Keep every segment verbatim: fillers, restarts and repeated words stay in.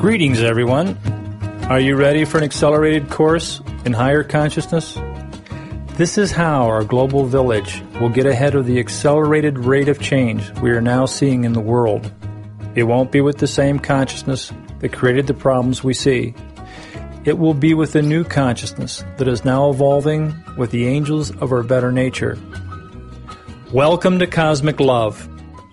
Greetings, everyone. Are you ready for an accelerated course in higher consciousness? This is how our global village will get ahead of the accelerated rate of change we are now seeing in the world. It won't be with the same consciousness that created the problems we see. It will be with a new consciousness that is now evolving with the angels of our better nature. Welcome to Cosmic Love.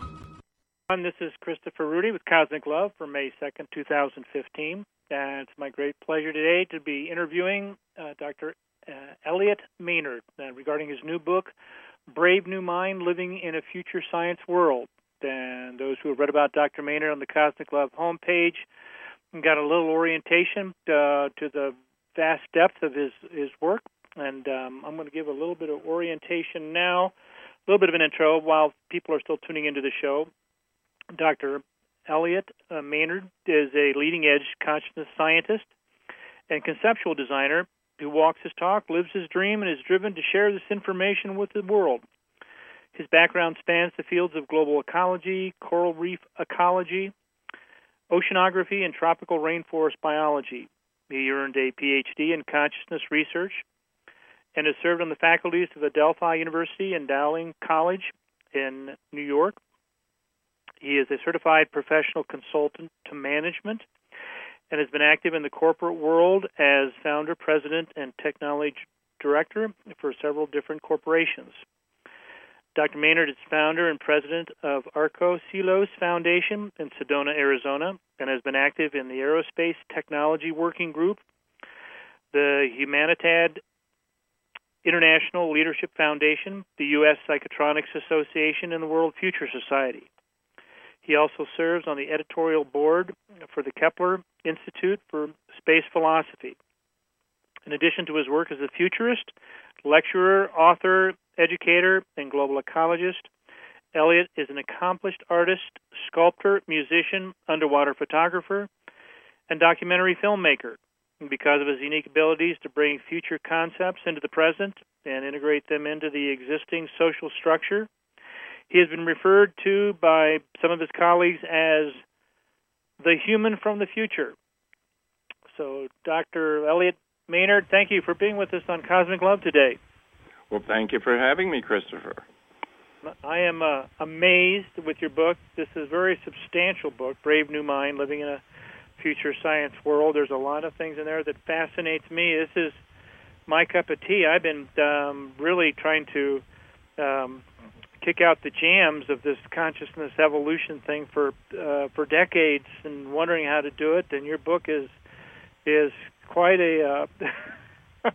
This is Christopher Rudy with Cosmic Love for May second, two thousand fifteen. And it's my great pleasure today to be interviewing uh, Doctor Uh, Elliot Maynard uh, regarding his new book, Brave New Mind, Living in a Future Science World. And those who have read about Doctor Maynard on the Cosmic Love homepage got a little orientation uh, to the vast depth of his, his work. And um, I'm going to give a little bit of orientation now, a little bit of an intro while people are still tuning into the show. Doctor Elliot uh, Maynard is a leading-edge consciousness scientist and conceptual designer who walks his talk, lives his dream, and is driven to share this information with the world. His background spans the fields of global ecology, coral reef ecology, oceanography, and tropical rainforest biology. He earned a P H D in consciousness research and has served on the faculties of Adelphi University and Dowling College in New York. He is a certified professional consultant to management and has been active in the corporate world as founder, president, and technology director for several different corporations. Doctor Maynard is founder and president of Arco Silos Foundation in Sedona, Arizona, and has been active in the Aerospace Technology Working Group, the Humanitad International Leadership Foundation, the U S Psychotronics Association, and the World Future Society. He also serves on the editorial board for the Kepler Institute for Space Philosophy. In addition to his work as a futurist, lecturer, author, educator, and global ecologist, Elliot is an accomplished artist, sculptor, musician, underwater photographer, and documentary filmmaker. And because of his unique abilities to bring future concepts into the present and integrate them into the existing social structure, he has been referred to by some of his colleagues as the human from the future. So, Doctor Elliot Maynard, thank you for being with us on Cosmic Love today. Well, thank you for having me, Christopher. I am uh, amazed with your book. This is a very substantial book, Brave New Mind, Living in a Future Science World. There's a lot of things in there that fascinates me. This is my cup of tea. I've been um, really trying to um, kick out the jams of this consciousness evolution thing for uh, for decades and wondering how to do it. And your book is is quite a uh,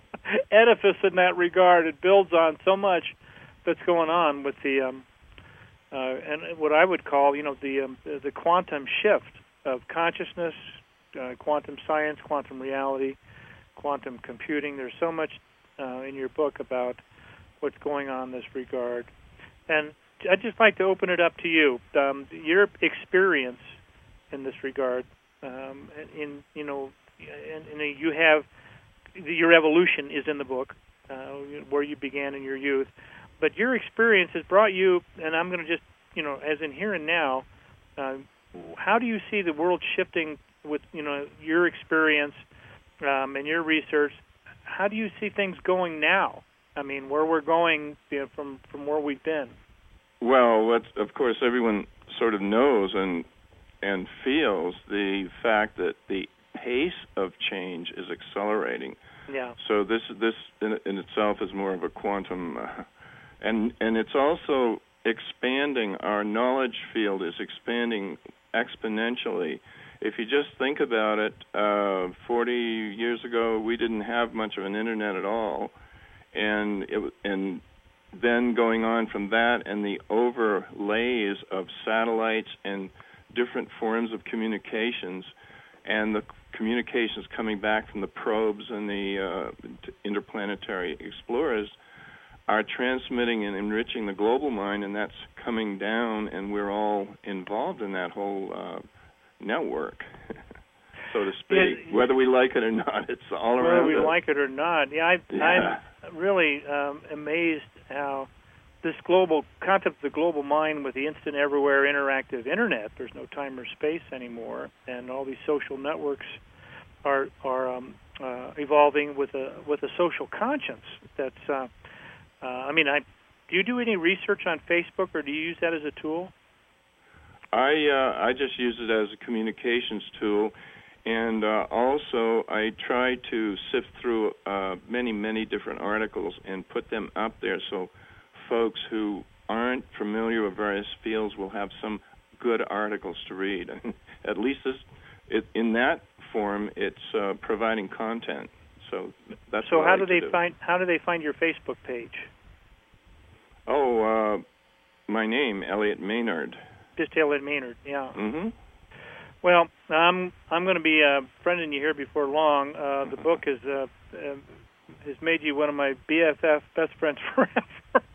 edifice in that regard. It builds on so much that's going on with the um, uh, and what I would call, you know, the um, the quantum shift of consciousness, uh, quantum science, quantum reality, quantum computing. There's so much uh, in your book about what's going on in this regard. And I'd just like to open it up to you. Um, your experience in this regard, um, in you know, and, and you have your evolution is in the book, uh, where you began in your youth. But your experience has brought you, and I'm going to just, you know, as in here and now, uh, how do you see the world shifting with, you know, your experience um, and your research? How do you see things going now? I mean, where we're going, you know, from, from where we've been. Well, what, of course, everyone sort of knows and and feels the fact that the pace of change is accelerating. Yeah. So this this in, in itself is more of a quantum, uh, and and it's also expanding. Our knowledge field is expanding exponentially. If you just think about it, uh, forty years ago we didn't have much of an internet at all. And it, and then going on from that and the overlays of satellites and different forms of communications and the communications coming back from the probes and the uh, interplanetary explorers are transmitting and enriching the global mind, and that's coming down, and we're all involved in that whole uh, network. So to speak, yeah, whether we like it or not, it's all around us. Whether we like it or not. Yeah, I, yeah. I'm really um, amazed how this global concept of the global mind with the instant, everywhere, interactive internet. There's no time or space anymore, and all these social networks are are um, uh, evolving with a with a social conscience. That's uh, uh, I mean, I do you do any research on Facebook, or do you use that as a tool? I uh, I just use it as a communications tool, and uh, also I try to sift through uh, many many different articles and put them up there so folks who aren't familiar with various fields will have some good articles to read. At least this, it, in that form, it's uh, providing content. So that's so what how I do like they to do. find how do they find your Facebook page? Oh, uh, my name, Elliot Maynard. Just Elliot Maynard, yeah. Mm-hmm. Well, I'm I'm going to be uh, friending you here before long. Uh, the book has uh, uh, has made you one of my B F F, best friends forever.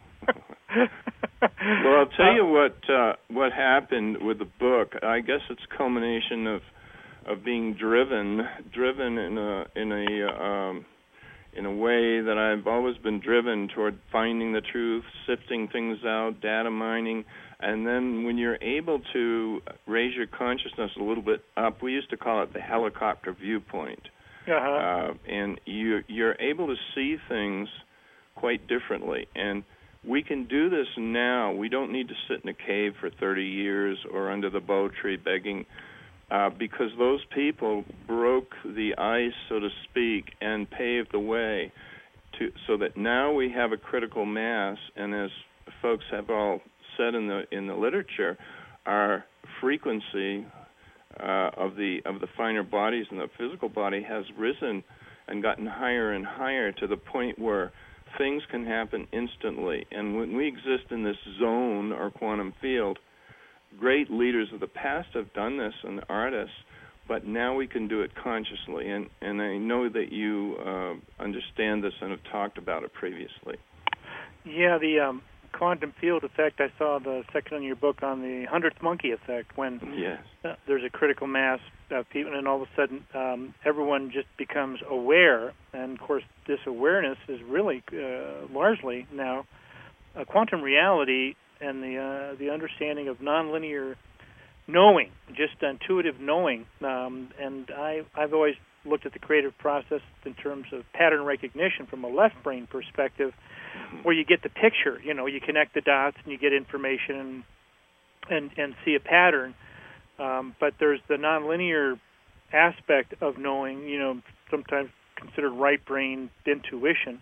Well, I'll tell you what uh, what happened with the book. I guess it's a culmination of of being driven, driven in a in a um, in a way that I've always been driven toward finding the truth, sifting things out, data mining, and then when you're able to raise your consciousness a little bit up, we used to call it the helicopter viewpoint, uh-huh. uh, and you you're able to see things quite differently. And we can do this now. We don't need to sit in a cave for thirty years or under the bow tree begging, uh, because those people broke the ice, so to speak, and paved the way to so that now we have a critical mass. And as folks have all said in the in the literature, our frequency uh, of the of the finer bodies and the physical body has risen and gotten higher and higher to the point where things can happen instantly. And when we exist in this zone or quantum field, great leaders of the past have done this, and artists, but now we can do it consciously. And, and I know that you uh, understand this and have talked about it previously. Yeah, the um, quantum field effect, I saw the section in your book on the hundredth monkey effect, when yes. uh, there's a critical mass of people, and all of a sudden um, everyone just becomes aware. And, of course, this awareness is really uh, largely now a quantum reality and the uh, the understanding of nonlinear knowing, just intuitive knowing. Um, and I, I've always looked at the creative process in terms of pattern recognition from a left brain perspective, where you get the picture, you know, you connect the dots and you get information and and, and see a pattern. Um, but there's the nonlinear aspect of knowing, you know, sometimes considered right brain intuition.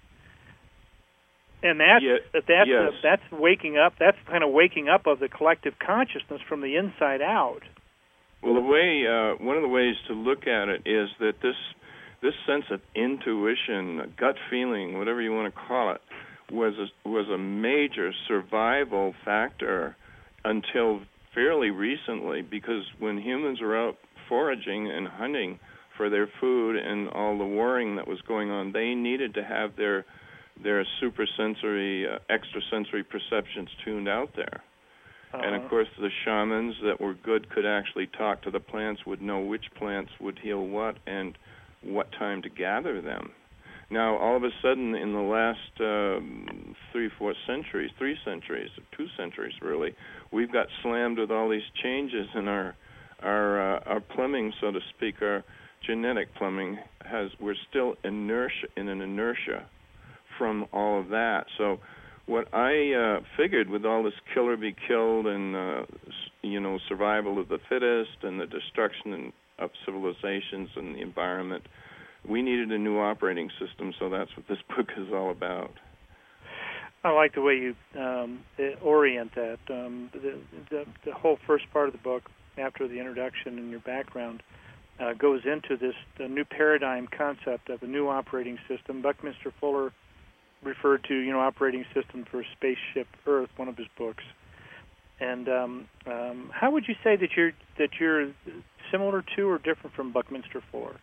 And that's, yeah, that's, yes. uh, that's waking up, that's kind of waking up of the collective consciousness from the inside out. Well, the way, uh, one of the ways to look at it is that this this sense of intuition, gut feeling, whatever you want to call it, was a, was a major survival factor until fairly recently, because when humans were out foraging and hunting for their food and all the warring that was going on, they needed to have their their supersensory, uh, extrasensory perceptions tuned out there. Uh-huh. And, of course, the shamans that were good could actually talk to the plants, would know which plants would heal what and what time to gather them. Now, all of a sudden, in the last um, three, four centuries, three centuries, two centuries really, we've got slammed with all these changes in our our uh, our plumbing, so to speak. Our genetic plumbing has we're still inertia in an inertia from all of that. So, what I uh, figured with all this kill or be killed and uh, you know survival of the fittest and the destruction of civilizations and the environment, we needed a new operating system, so that's what this book is all about. I like the way you um, orient that. Um, the, the, the whole first part of the book, after the introduction and your background, uh, goes into this the new paradigm concept of a new operating system. Buckminster Fuller referred to, you know, operating system for Spaceship Earth, one of his books. And um, um, how would you say that you're that you're similar to or different from Buckminster Fuller?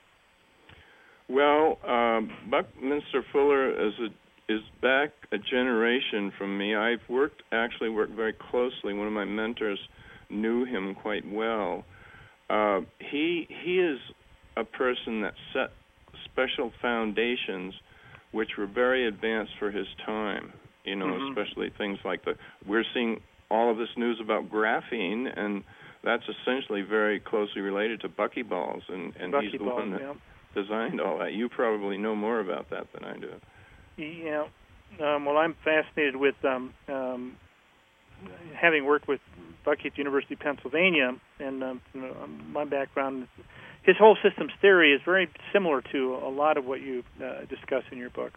Well, um, Buckminster Fuller is a, is back a generation from me. I've worked actually worked very closely. One of my mentors knew him quite well. Uh, he he is a person that set special foundations which were very advanced for his time. You know, mm-hmm. especially things like the we're seeing all of this news about graphene, and that's essentially very closely related to buckyballs, and, and he's the one that yeah. designed all that. You probably know more about that than I do. Yeah. Um, well, I'm fascinated with um, um, having worked with Bucky at the University of Pennsylvania, and um, you know, my background, his whole systems theory is very similar to a lot of what you uh, discuss in your book.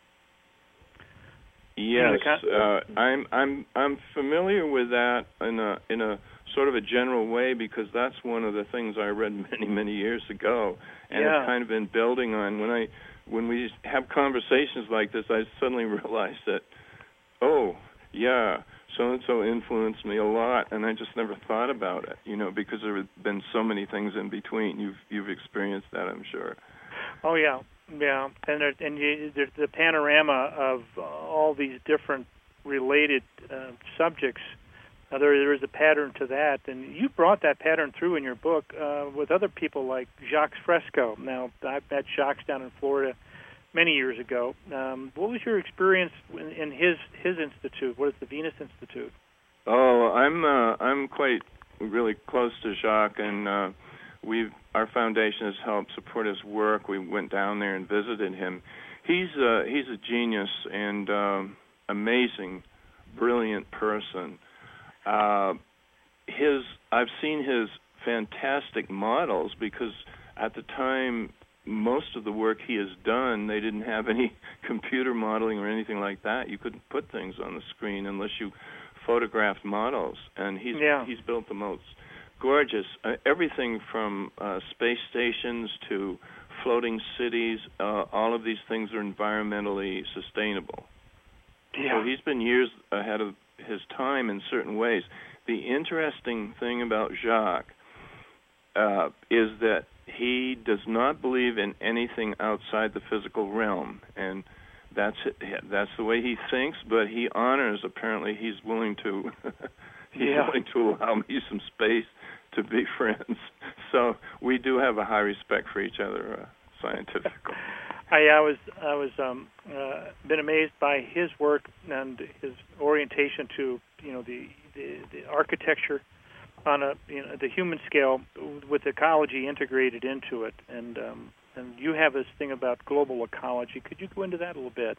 Yes, uh, I'm I'm I'm familiar with that in a in a sort of a general way, because that's one of the things I read many many years ago, and yeah. have kind of been building on. When I when we have conversations like this, I suddenly realize that, oh yeah, so and so influenced me a lot, and I just never thought about it, you know, because there have been so many things in between. You've you've experienced that, I'm sure. Oh yeah. Yeah, and there, and you, there's the panorama of uh, all these different related uh, subjects. Uh, there, there is a pattern to that, and you brought that pattern through in your book uh, with other people like Jacques Fresco. Now, I met Jacques down in Florida many years ago. Um, what was your experience in, in his his institute? What is the Venus Institute? Oh, I'm uh, I'm quite really close to Jacques, and uh, we've our foundation has helped support his work. We went down there and visited him. He's uh, he's a genius and um, amazing, brilliant person. Uh, his I've seen his fantastic models, because at the time most of the work he has done, they didn't have any computer modeling or anything like that. You couldn't put things on the screen unless you photographed models, and he's yeah. he's built the most gorgeous, uh, everything from uh, space stations to floating cities. Uh, all of these things are environmentally sustainable. Yeah. So he's been years ahead of his time in certain ways. The interesting thing about Jacques uh, is that he does not believe in anything outside the physical realm, and that's it. That's the way he thinks. But he honors. Apparently, he's willing to. he's yeah. willing to allow me some space to be friends. So we do have a high respect for each other uh, scientifically. I, I was I was um, uh, been amazed by his work and his orientation to you know the, the, the architecture on a you know the human scale with ecology integrated into it, and um, and you have this thing about global ecology. Could you go into that a little bit?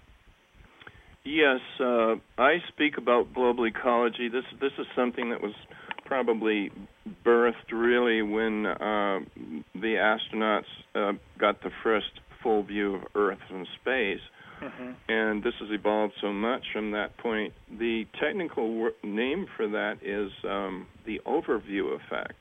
Yes, uh, I speak about global ecology. This this is something that was probably birthed really when uh, the astronauts uh, got the first full view of Earth from space. Mm-hmm. And this has evolved so much from that point. The technical wor- name for that is um, the overview effect.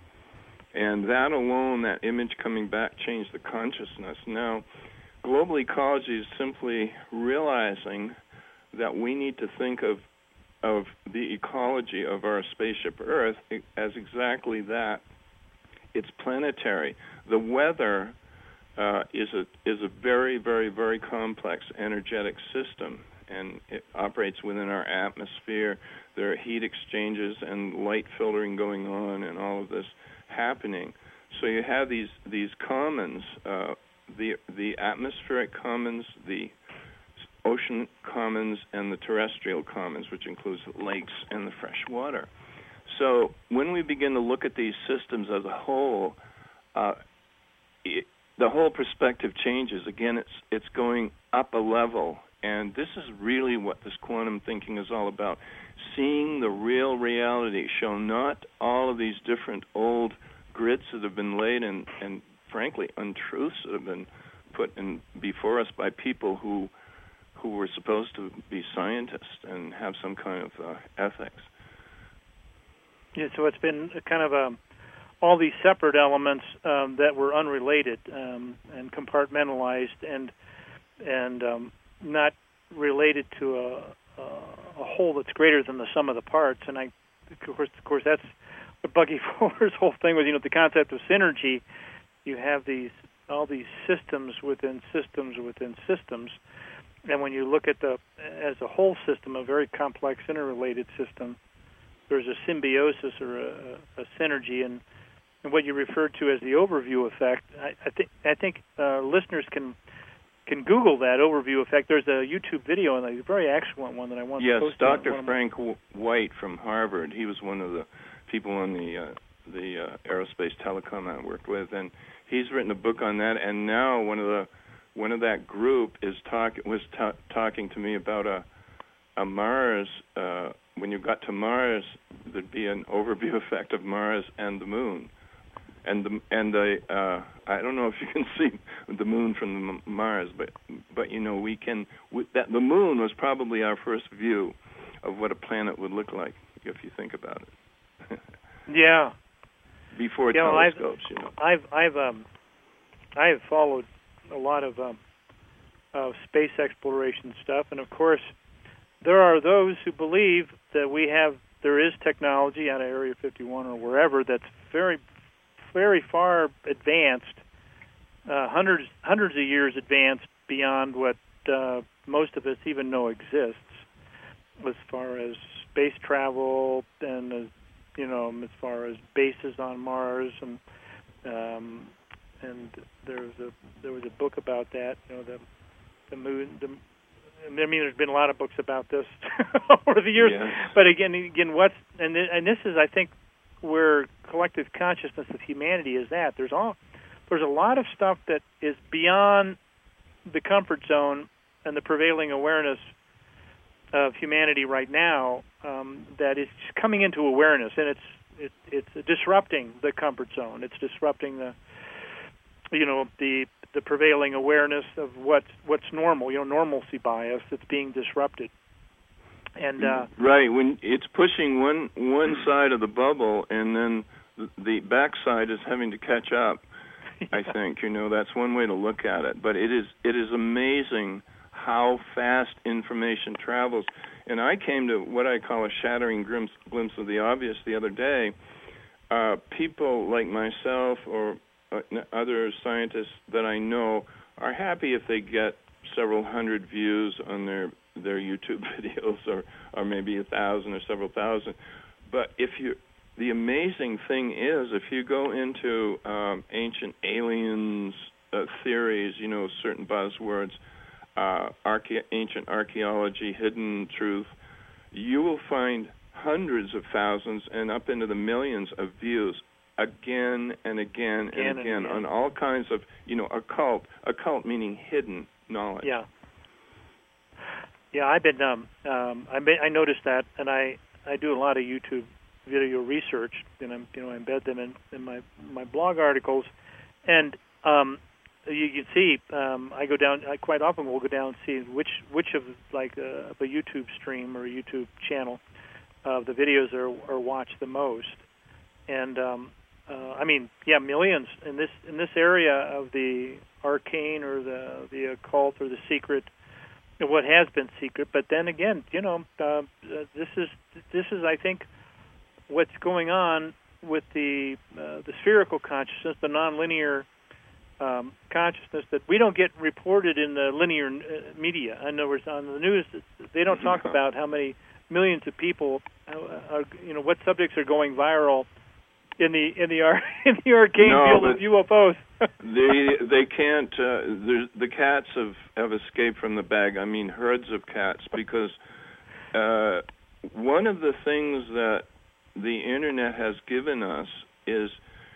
And that alone, that image coming back, changed the consciousness. Now, global ecology is simply realizing that we need to think of of the ecology of our spaceship Earth as exactly that. It's planetary. The weather uh, is a is a very, very, very complex energetic system, and it operates within our atmosphere. There are heat exchanges and light filtering going on, and all of this happening. So you have these these commons, uh, the the atmospheric commons, the ocean commons, and the terrestrial commons, which includes the lakes and the fresh water. So when we begin to look at these systems as a whole, uh, it, the whole perspective changes. Again, it's it's going up a level, and this is really what this quantum thinking is all about, seeing the real reality, show not all of these different old grids that have been laid and, and frankly, untruths that have been put in before us by people who who were supposed to be scientists and have some kind of uh, ethics. Yeah, so it's been kind of a, all these separate elements um, that were unrelated um, and compartmentalized and and um, not related to a, a, a whole that's greater than the sum of the parts. And I, of course, of course, that's what Bucky Fuller's whole thing was. You know, the concept of synergy. You have these all these systems within systems within systems. And when you look at the as a whole system, a very complex interrelated system, there's a symbiosis or a, a synergy, and, and what you referred to as the overview effect. I, I think I think uh, listeners can can Google that overview effect. There's a YouTube video, and a very excellent one that I want yes, to post. Yes, Doctor on Frank White from Harvard. He was one of the people on the uh, the uh, aerospace telecom I worked with, and he's written a book on that. And now one of the one of that group is talk was ta- talking to me about a a Mars. Uh, when you got to Mars, there'd be an overview effect of Mars and the Moon. And the and the uh, I don't know if you can see the moon from the Mars, but but you know we can. We, that the moon was probably our first view of what a planet would look like if you think about it. yeah. Before you know, telescopes, I've, you know. I've I've um I have followed a lot of um of space exploration stuff, and of course there are those who believe that we have there is technology out of Area fifty-one or wherever that's very very far advanced, uh, hundreds hundreds of years advanced beyond what uh, most of us even know exists, as far as space travel and as you know, as far as bases on Mars, and um, and there was a there was a book about that. You know, the the moon. The, I mean, there's been a lot of books about this over the years. Yes. But again, again, what's and th- and this is, I think, where collective consciousness of humanity is at. There's all there's a lot of stuff that is beyond the comfort zone and the prevailing awareness of humanity right now, um, that is coming into awareness, and it's it, it's disrupting the comfort zone. It's disrupting the you know the the prevailing awareness of what's what's normal. You know, normalcy bias that's being disrupted. And uh, right, when it's pushing one one side of the bubble, and then the, the back side is having to catch up. Yeah. I think you know that's one way to look at it. But it is it is amazing how fast information travels. And I came to what I call a shattering glimpse, glimpse of the obvious the other day. Uh, people like myself or uh, other scientists that I know are happy if they get several hundred views on their their YouTube videos, or, or maybe a thousand or several thousand. But if you, the amazing thing is, if you go into um, ancient aliens uh, theories, you know, certain buzzwords, uh, archae- ancient archaeology, hidden truth, you will find hundreds of thousands and up into the millions of views again and again and again, and again on all kinds of, you know, occult, occult meaning hidden knowledge. Yeah. Yeah, I've been. Um, um, I, I noticed that, and I, I do a lot of YouTube video research, and I'm, you know, I embed them in, in my my blog articles, and um, you can see um, I go down. I quite often will go down and see which which of like a, of a YouTube stream or a YouTube channel of uh, the videos are are watched the most, and um, uh, I mean, yeah, millions in this in this area of the arcane or the the occult or the secret. What has been secret, but then again, you know, uh, this is this is I think what's going on with the uh, the spherical consciousness, the nonlinear um, consciousness that we don't get reported in the linear uh, media. In other words, on the news, they don't talk about how many millions of people, uh, are, you know, what subjects are going viral in the in the ar- in the arcane no, field of U F Os. they they can't. Uh, the cats have, have escaped from the bag. I mean, herds of cats, because uh, one of the things that the internet has given us is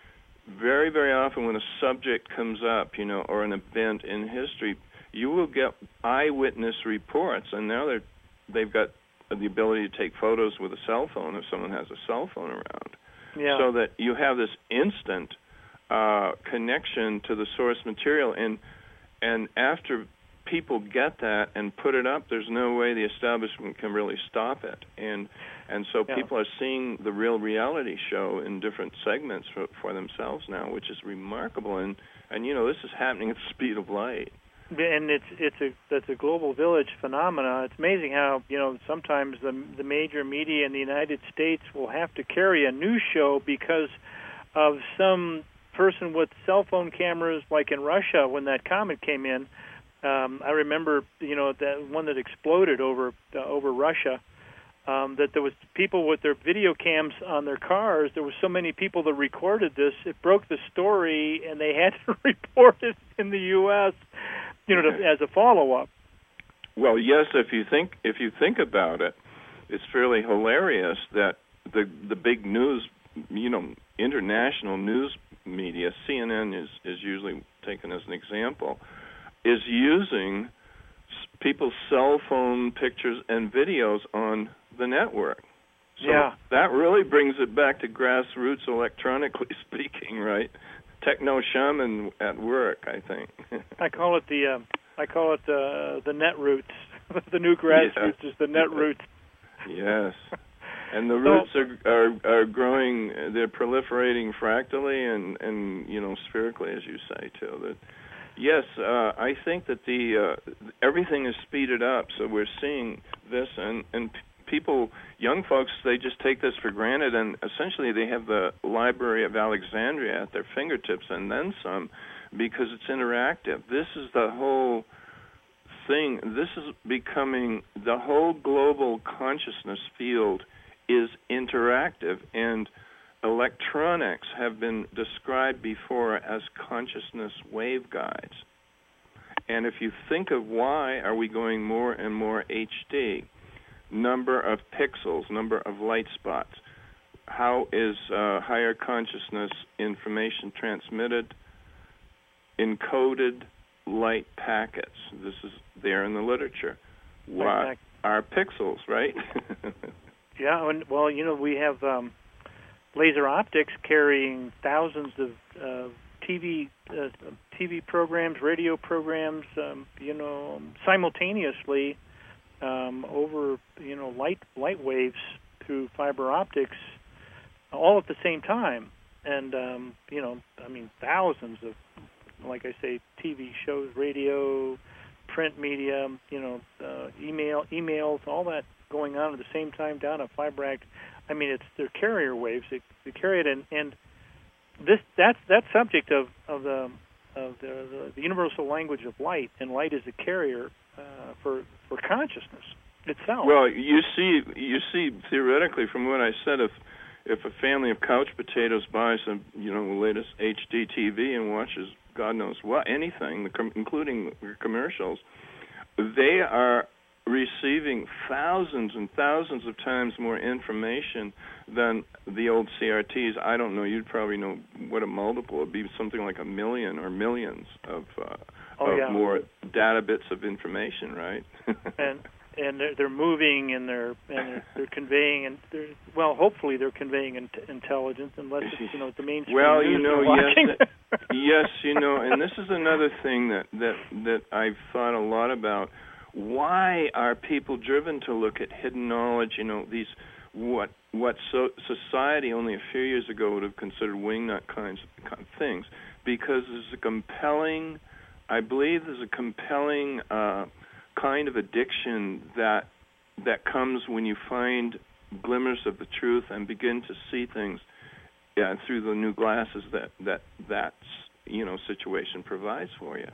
very very often when a subject comes up, you know, or an event in history, you will get eyewitness reports, and now they're they've got the ability to take photos with a cell phone if someone has a cell phone around. Yeah. So that you have this instant uh, connection to the source material, and and after people get that and put it up, there's no way the establishment can really stop it, and and so yeah. people are seeing the real reality show in different segments for, for themselves now, which is remarkable, and and you know this is happening at the speed of light. And it's it's a that's a global village phenomena. It's amazing how, you know, sometimes the the major media in the United States will have to carry a news show because of some person with cell phone cameras, like in Russia when that comet came in. Um, I remember, you know, that one that exploded over uh, over Russia. Um, that there was people with their video cams on their cars. There was so many people that recorded this. It broke the story, and they had to report it in the U S you know, to, as a follow-up. Well, yes, if you think if you think about it, it's fairly hilarious that the the big news, you know, international news media, C N N is, is usually taken as an example, is using people's cell phone pictures and videos on the network. So yeah. that really brings it back to grassroots, electronically speaking, right? Techno shaman at work, I think. I call it the uh, I call it the the net roots. The new grassroots yeah. is the net roots. Yes. And the roots are, are are growing. They're proliferating fractally and, and you know spherically, as you say too. That yes, uh, I think that the uh, everything is speeded up. So we're seeing this, and and people, young folks, they just take this for granted, and essentially they have the Library of Alexandria at their fingertips, and then some, because it's interactive. This is the whole thing. This is becoming the whole global consciousness field. Is interactive, and electronics have been described before as consciousness waveguides. And if you think of why are we going more and more H D, number of pixels, number of light spots, how is uh, higher consciousness information transmitted? Encoded light packets. This is there in the literature. What are pixels, right? Yeah, and, well, you know, we have um, laser optics carrying thousands of uh, T V uh, T V programs, radio programs, um, you know, simultaneously um, over, you know, light light waves through fiber optics, all at the same time. And, um, you know, I mean, thousands of, like I say, T V shows, radio, print media, you know, uh, email, emails, all that going on at the same time down a fiber act. I mean, it's they're carrier waves. They, they carry it, and, and this that's that subject of of the of the, the, the universal language of light, and light is a carrier uh, for for consciousness itself. Well, you see, you see theoretically from what I said, if if a family of couch potatoes buys some, you know, the latest H D T V and watches God knows what, anything, including commercials, they are receiving thousands and thousands of times more information than the old C R Ts. I don't know. You'd probably know what a multiple would be. Something like a million or millions of, uh, oh, of yeah. more data bits of information, right? and and they're, they're moving and they're and they're, they're conveying and they're, well, hopefully they're conveying in, intelligence, unless it's, you know, the mainstream well, news you know, yes, yes, you know, and this is another thing that that that I've thought a lot about. Why are people driven to look at hidden knowledge? You know, these what what so, society only a few years ago would have considered wingnut kinds of things, because there's a compelling, I believe, there's a compelling uh, kind of addiction that that comes when you find glimmers of the truth and begin to see things yeah, through the new glasses that that that you know situation provides for you.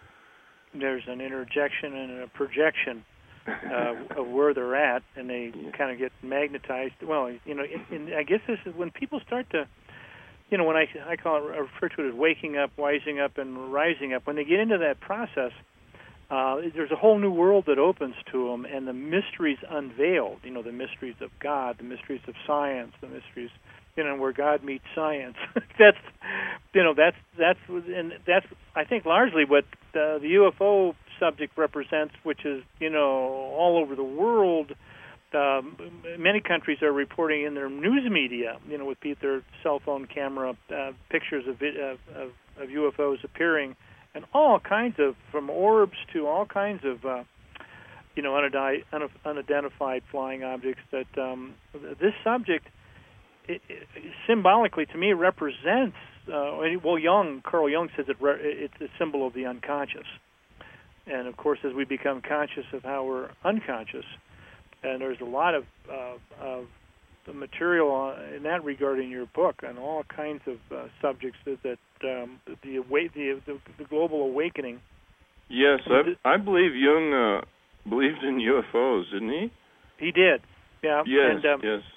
There's an interjection and a projection uh, of where they're at, and they yeah. kind of get magnetized. Well, you know, and I guess this is when people start to, you know, when I I call it, I refer to it as waking up, wising up, and rising up. When they get into that process, uh, there's a whole new world that opens to them, and the mysteries unveiled. You know, the mysteries of God, the mysteries of science, the mysteries, you know, where God meets science. that's, you know, that's that's and that's I think largely what uh, the U F O subject represents, which is, you know, all over the world. Um, many countries are reporting in their news media, you know, with their cell phone camera uh, pictures of, of, of of U F Os appearing, and all kinds of, from orbs to all kinds of, uh, you know, unidentified, unidentified flying objects. That um, this subject. It, it, symbolically, to me, represents, uh, well, Jung, Carl Jung says it re- it's a symbol of the unconscious. And, of course, as we become conscious of how we're unconscious, and there's a lot of, uh, of material in that regard in your book on all kinds of uh, subjects that, that um, the, awa- the, the the global awakening. Yes, I, I believe Jung uh, believed in U F Os, didn't he? He did, yeah. Yes, and, um, yes.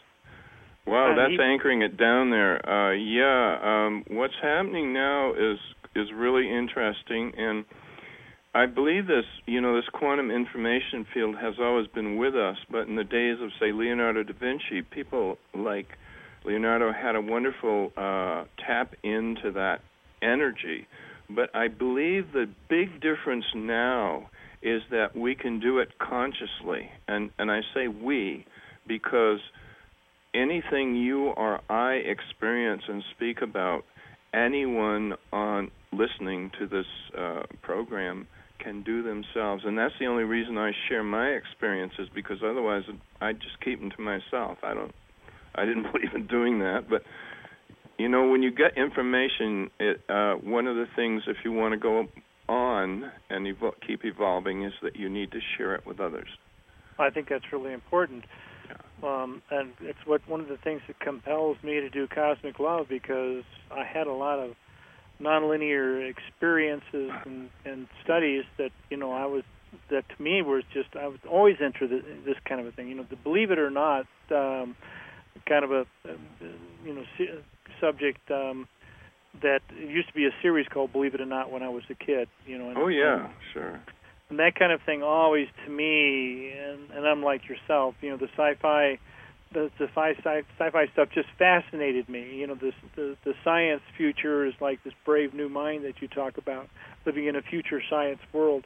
Wow, that's he, anchoring it down there. Uh, yeah, um, what's happening now is is really interesting, and I believe this, you know, this quantum information field has always been with us, but in the days of, say, Leonardo da Vinci, people like Leonardo had a wonderful uh, tap into that energy. But I believe the big difference now is that we can do it consciously. And, and I say we because anything you or I experience and speak about, anyone on listening to this uh, program can do themselves. And that's the only reason I share my experiences, because otherwise I'd just keep them to myself. I don't, I didn't believe in doing that. But, you know, when you get information, it, uh, one of the things, if you want to go on and evo- keep evolving, is that you need to share it with others. I think that's really important. Um, and it's what one of the things that compels me to do Cosmic Love, because I had a lot of nonlinear experiences and, and studies that, you know, I was, that to me was just, I was always into the, this kind of a thing. You know, to believe it or not, um, kind of a, you know, subject um, that used to be a series called Believe It or Not when I was a kid, you know. And, oh, yeah, and, sure. And that kind of thing always, to me, and, and I'm like yourself, you know, the sci-fi, the, the sci, sci, sci-fi stuff just fascinated me. You know, this, the, the science future is like this brave new mind that you talk about, living in a future science world.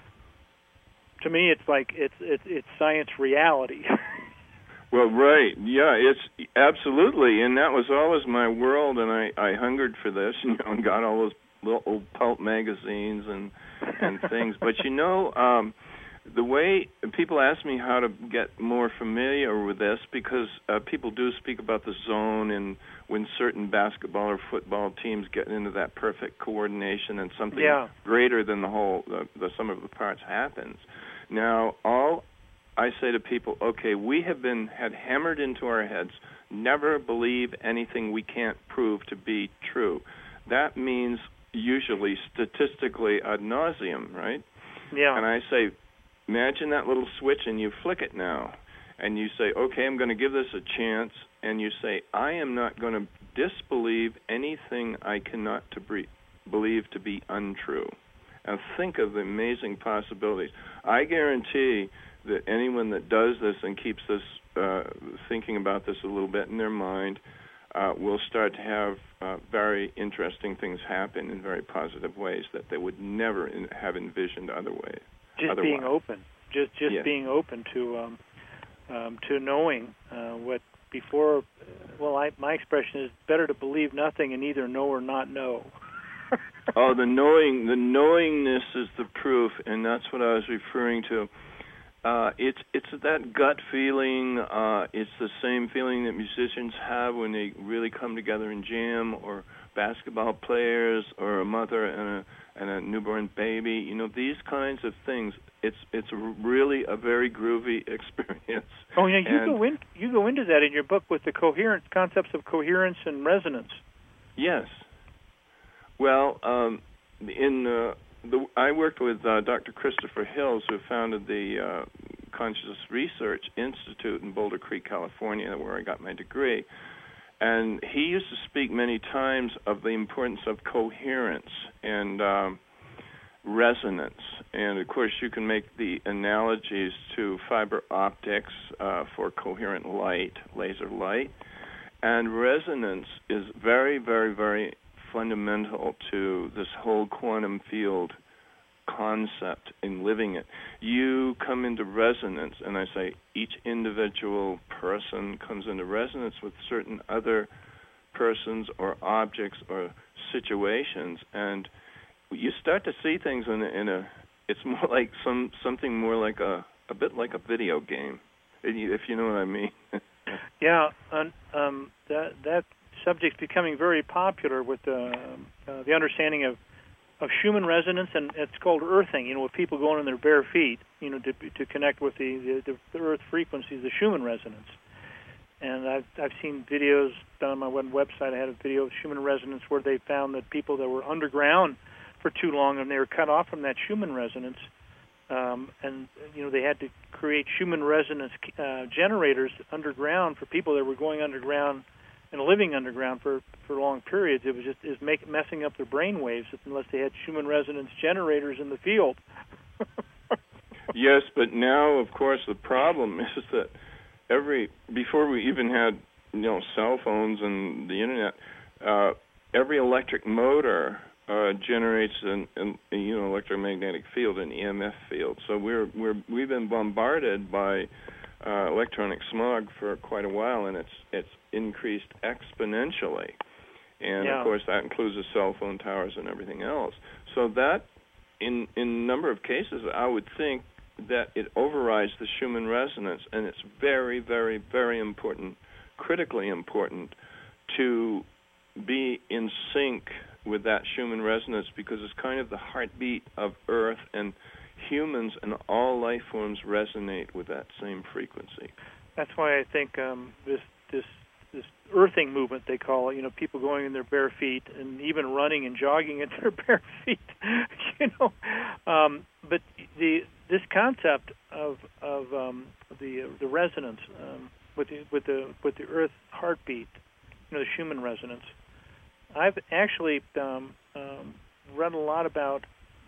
To me, it's like it's it's, it's science reality. Well, right, yeah, it's absolutely, and that was always my world, and I, I hungered for this, you know, and got all those little old pulp magazines and and things. But you know, um, the way people ask me how to get more familiar with this, because uh, people do speak about the zone, and when certain basketball or football teams get into that perfect coordination and something yeah. greater than the whole, the, the sum of the parts happens. Now, all I say to people, okay, we have been had hammered into our heads, never believe anything we can't prove to be true. That means usually statistically ad nauseum, right? Yeah. And I say, imagine that little switch and you flick it now. And you say, okay, I'm going to give this a chance. And you say, I am not going to disbelieve anything I cannot to be, believe to be untrue. And think of the amazing possibilities. I guarantee that anyone that does this and keeps this uh, thinking about this a little bit in their mind uh, will start to have uh, very interesting things happen in very positive ways that they would never in, have envisioned other ways. Just otherwise. being open, just just yes. being open to um, um, to knowing uh, what before. Well, I, my expression is better to believe nothing and either know or not know. Oh, the knowing, the knowingness is the proof, and that's what I was referring to. Uh, it's it's that gut feeling. Uh, it's the same feeling that musicians have when they really come together and jam, or basketball players, or a mother and a and a newborn baby. You know, these kinds of things. It's it's really a very groovy experience. Oh yeah, you and, go in you go into that in your book with the coherence concepts of coherence and resonance. Yes. Well, um, in uh, the, I worked with uh, Doctor Christopher Hills, who founded the uh, Consciousness Research Institute in Boulder Creek, California, where I got my degree. And he used to speak many times of the importance of coherence and um, resonance. And, of course, you can make the analogies to fiber optics uh, for coherent light, laser light. And resonance is very, very, very fundamental to this whole quantum field concept in living it. You come into resonance, and I say each individual person comes into resonance with certain other persons or objects or situations, and you start to see things in a, in a it's more like some something more like a a bit like a video game, if you know what I mean. Yeah, and um, that that subject's becoming very popular with the uh, the understanding of, of Schumann resonance, and it's called earthing. You know, with people going on their bare feet, you know, to to connect with the the, the earth frequencies, the Schumann resonance. And I've I've seen videos done on my web website. I had a video of Schumann resonance where they found that people that were underground for too long and they were cut off from that Schumann resonance, um, and you know they had to create Schumann resonance uh, generators underground for people that were going underground and living underground for, for long periods, it was just is make, messing up their brain waves unless they had Schumann resonance generators in the field. Yes, but now, of course, the problem is that every before we even had you know cell phones and the internet, uh, every electric motor uh, generates an, an you know electromagnetic field, an E M F field. So we're we're we've been bombarded by uh, electronic smog for quite a while, and it's it's increased exponentially. And yeah. of course, that includes the cell phone towers and everything else. So that, in in a number of cases, I would think that it overrides the Schumann resonance, and it's very, very, very important, critically important, to be in sync with that Schumann resonance, because it's kind of the heartbeat of Earth, and humans and all life forms resonate with that same frequency. That's why I think um, this this this earthing movement, they call it, you know, people going in their bare feet and even running and jogging in their bare feet, you know. Um, but the this concept of of um, the uh, the resonance um, with the with the with the Earth heartbeat, you know, the Schumann resonance. I've actually um, um, read a lot about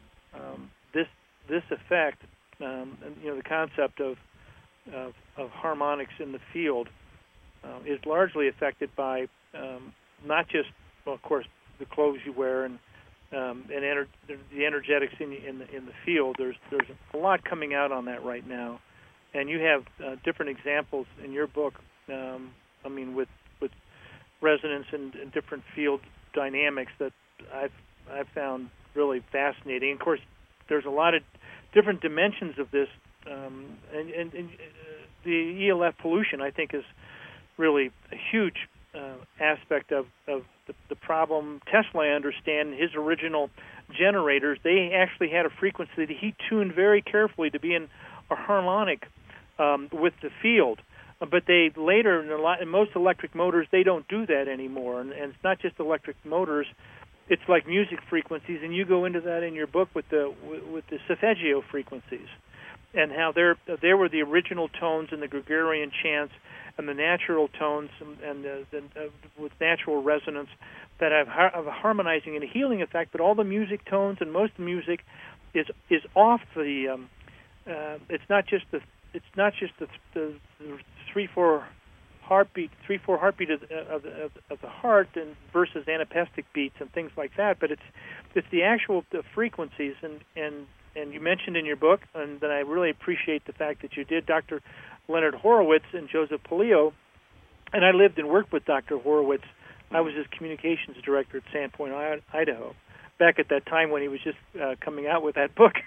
um, this this effect, um, and you know, the concept of of, of harmonics in the field. Uh, is largely affected by um, not just, well, of course, the clothes you wear and um, and ener- the energetics in the, in the in the field. There's there's a lot coming out on that right now, and you have uh, different examples in your book. Um, I mean, with with resonance and, and different field dynamics that I've I've found really fascinating. Of course, there's a lot of different dimensions of this, um, and, and, and uh, the E L F pollution, I think, is really a huge uh, aspect of, of the, the problem. Tesla, I understand, his original generators, they actually had a frequency that he tuned very carefully to be in a harmonic um, with the field. But they later, in, a lot, in most electric motors, they don't do that anymore. And, and it's not just electric motors. It's like music frequencies, and you go into that in your book with the with the solfeggio frequencies, and how they're they were the original tones in the Gregorian chants and the natural tones and, and uh, the, uh, with natural resonance that have, har- have a harmonizing and a healing effect. But all the music tones and most of the music is is off the. Um, uh, it's not just the it's not just the, the, the three four. heartbeat, three four heartbeat of, of, of, of the heart, and versus anapestic beats and things like that. But it's it's the actual the frequencies, and, and and you mentioned in your book, and then I really appreciate the fact that you did, Doctor Leonard Horowitz and Joseph Polillo, and I lived and worked with Doctor Horowitz. I was his communications director at Sandpoint, Idaho, back at that time when he was just uh, coming out with that book.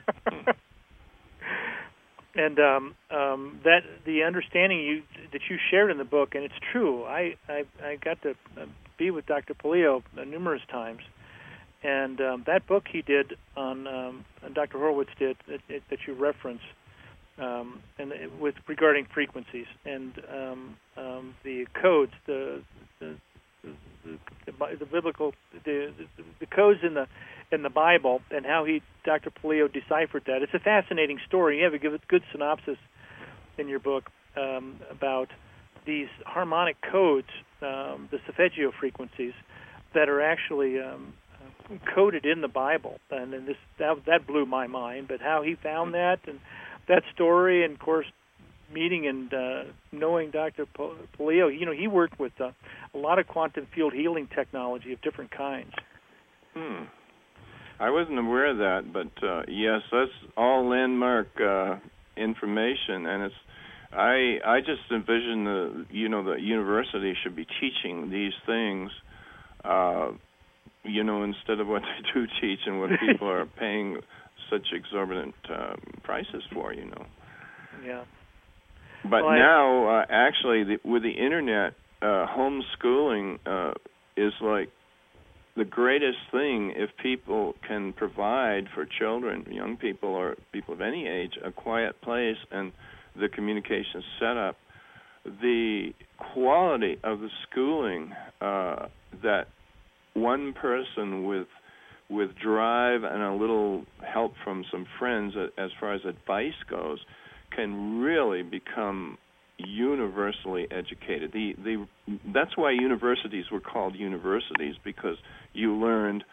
And um, um, that the understanding you that you shared in the book, and it's true. I I, I got to be with Doctor Polillo numerous times, and um, that book he did on, um, and Doctor Horowitz did that, that you reference, um, and it, with regarding frequencies and um, um, the codes, the the, the, the, the biblical the, the the codes in the in the Bible, and how he, Doctor Polillo, deciphered that. It's a fascinating story. You have a good, good synopsis in your book um, about these harmonic codes, um, the solfeggio frequencies, that are actually um, coded in the Bible. And, and this that, that blew my mind, but how he found that, and that story, and, of course, meeting and uh, knowing Doctor Polillo, you know, he worked with uh, a lot of quantum field healing technology of different kinds. Hmm. I wasn't aware of that, but uh, yes, that's all landmark uh, information, and it's. I I just envision the you know the university should be teaching these things, uh, you know, instead of what they do teach and what people are paying such exorbitant uh, prices for, you know. Yeah. But well, now, uh, actually, the, with the internet, uh, homeschooling uh, is like the greatest thing if people can provide for children, young people, or people of any age, a quiet place and the communication setup. The quality of the schooling uh, that one person with with drive and a little help from some friends as far as advice goes can really become, universally educated. The the that's why universities were called universities, because you learned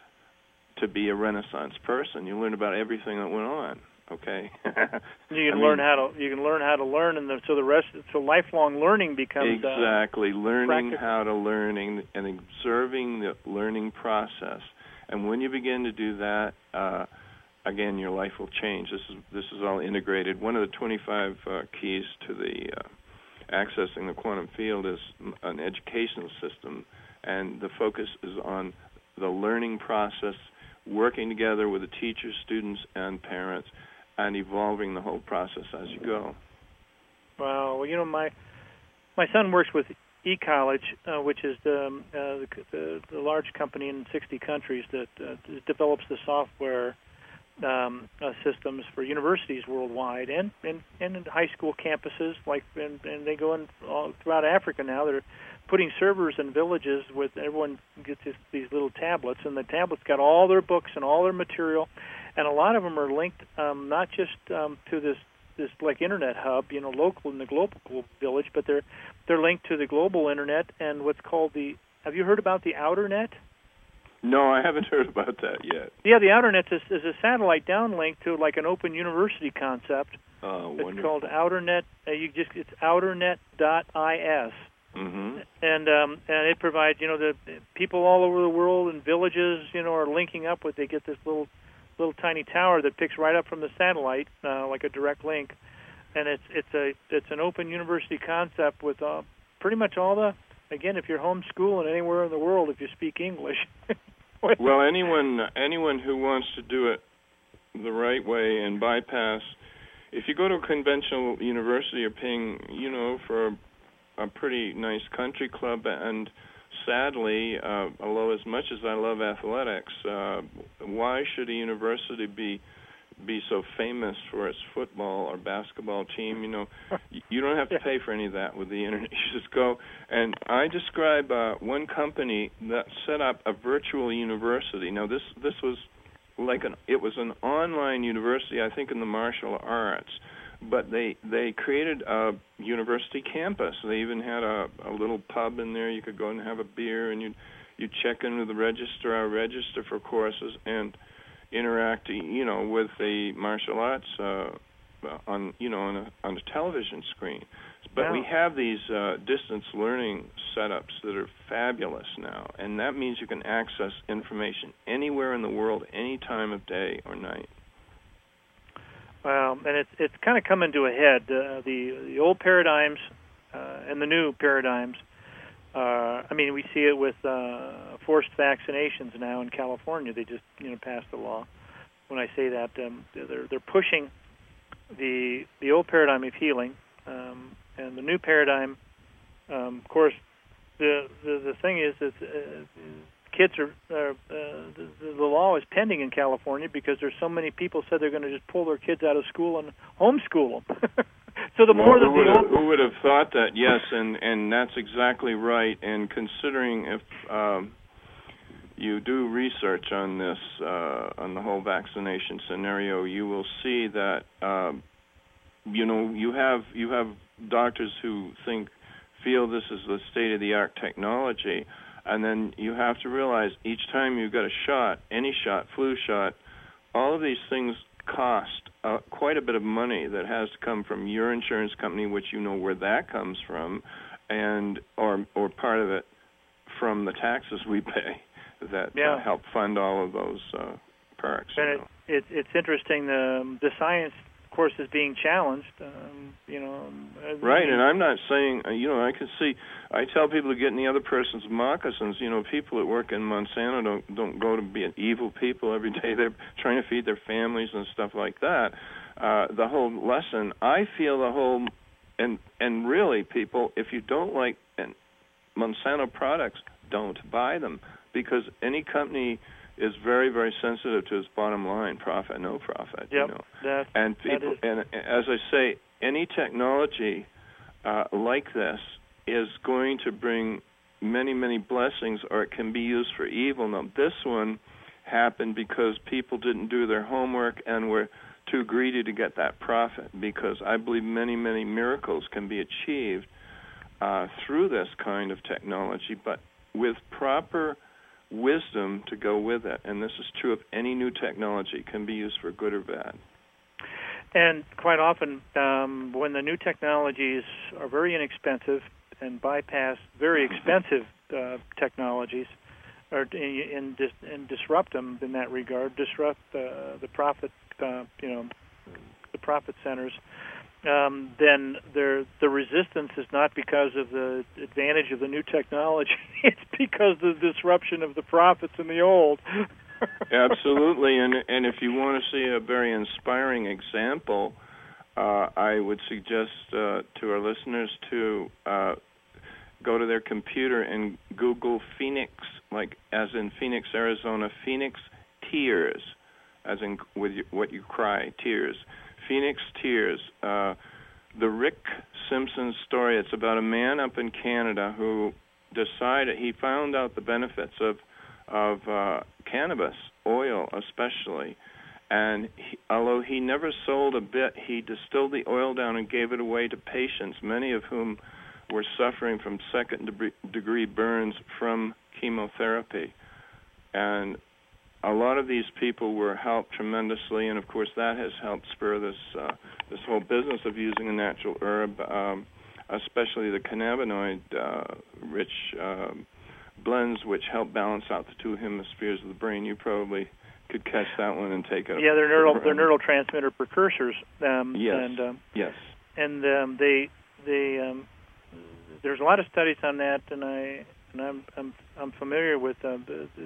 to be a Renaissance person. You learned about everything that went on. Okay. you can I learn mean, how to you can learn how to learn, and the, so the rest so lifelong learning becomes exactly uh, learning practical. how to learning and observing the learning process. And when you begin to do that, uh, again, your life will change. This is this is all integrated. One of the twenty-five uh, keys to the uh, accessing the quantum field is an educational system, and the focus is on the learning process, working together with the teachers, students, and parents, and evolving the whole process as you go. Wow. Well, you know, my my son works with eCollege, uh, which is the, um, uh, the, the the large company in sixty countries that uh, develops the software um, uh, systems for universities worldwide and, and, and in high school campuses. Like, and, and they go in all throughout Africa now. They're putting servers in villages with everyone gets this, these little tablets, and the tablets got all their books and all their material, and a lot of them are linked um, not just um, to this this like internet hub, you know, local in the global village, but they're they're linked to the global internet and what's called the. Have you heard about the outer net? No, I haven't heard about that yet. Yeah, the outer net is, is a satellite downlink to like an open university concept. Oh, it's wonderful. called outernet. Uh, you just it's outernet dot is. Mm-hmm. And um, and it provides, you know, the people all over the world and villages, you know, are linking up with. They get this little little tiny tower that picks right up from the satellite, uh, like a direct link, and it's it's a it's an open university concept with uh, pretty much all the. Again, if you're homeschooling anywhere in the world, if you speak English. Well, anyone anyone who wants to do it the right way and bypass, if you go to a conventional university, you're paying, you know, for a, a pretty nice country club, and sadly, uh, although as much as I love athletics, uh, why should a university be be so famous for its football or basketball team? You know, you don't have to pay for any of that with the internet. You just go, and I describe uh, one company that set up a virtual university. Now, this this was like an it was an online university, I think, in the martial arts, but they they created a university campus. They even had a, a little pub in there. You could go and have a beer, and you you check in with the registrar, register for courses, and interact, you know, with the martial arts uh, on, you know, on a, on a television screen. But wow. we have these uh, distance learning setups that are fabulous now, and that means you can access information anywhere in the world, any time of day or night. Wow, and it's it's kind of coming to a head. Uh, the the old paradigms uh, and the new paradigms. Uh, I mean, we see it with uh, forced vaccinations now in California. They just, you know, passed a law. When I say that, um, they're they're pushing the the old paradigm of healing um, and the new paradigm. Um, of course, the the, the thing is that uh, kids are uh, uh, the, the law is pending in California because there's so many people said they're going to just pull their kids out of school and homeschool them. So the more well, that who, would the have, old... who would have thought that? Yes, and, and that's exactly right. And considering if um, you do research on this, uh, on the whole vaccination scenario, you will see that um, you know you have you have doctors who think feel this is the state of the art technology, and then you have to realize each time you get a shot, any shot, flu shot, all of these things cost uh, quite a bit of money that has to come from your insurance company, which you know where that comes from, and or or part of it from the taxes we pay that yeah. uh, help fund all of those uh, perks. And you it, know. it, it's interesting. The the science, of course, is being challenged. Um, you know, right. I mean, And I'm not saying uh, you know I can see. I tell people to get in the other person's moccasins. You know, people that work in Monsanto don't don't go to be evil people every day. They're trying to feed their families and stuff like that. Uh, the whole lesson, I feel the whole, and and really, people, if you don't like Monsanto products, don't buy them, because any company is very, very sensitive to its bottom line, profit, no profit. Yep, you know. that, and people, that and as I say, any technology uh, like this is going to bring many, many blessings, or it can be used for evil. Now, this one happened because people didn't do their homework and were too greedy to get that profit, because I believe many, many miracles can be achieved uh, through this kind of technology, but with proper wisdom to go with it. And this is true of any new technology. It can be used for good or bad. And quite often, um, when the new technologies are very inexpensive and bypass very expensive uh, technologies, or and, dis, and disrupt them in that regard, disrupt uh, the profit, uh, you know, the profit centers, um, then there, the resistance is not because of the advantage of the new technology. It's because of the disruption of the profits in the old. Absolutely, and and if you want to see a very inspiring example, uh, I would suggest uh, to our listeners to uh, go to their computer and Google Phoenix, like as in Phoenix, Arizona, Phoenix Tears, as in with you, what you cry, tears. Phoenix Tears, uh, the Rick Simpson story. It's about a man up in Canada who decided, he found out the benefits of of uh, cannabis oil especially, and he, although he never sold a bit, he distilled the oil down and gave it away to patients, many of whom were suffering from second degree, degree burns from chemotherapy. And a lot of these people were helped tremendously, and of course that has helped spur this uh, this whole business of using a natural herb, um, especially the cannabinoid uh, rich uh, blends, which help balance out the two hemispheres of the brain. You probably could catch that one and take it. Yeah, they're neural they're neurotransmitter precursors. Um, yes. And, um, yes. And um, they they um, there's a lot of studies on that, and I and I'm I'm I'm familiar with uh,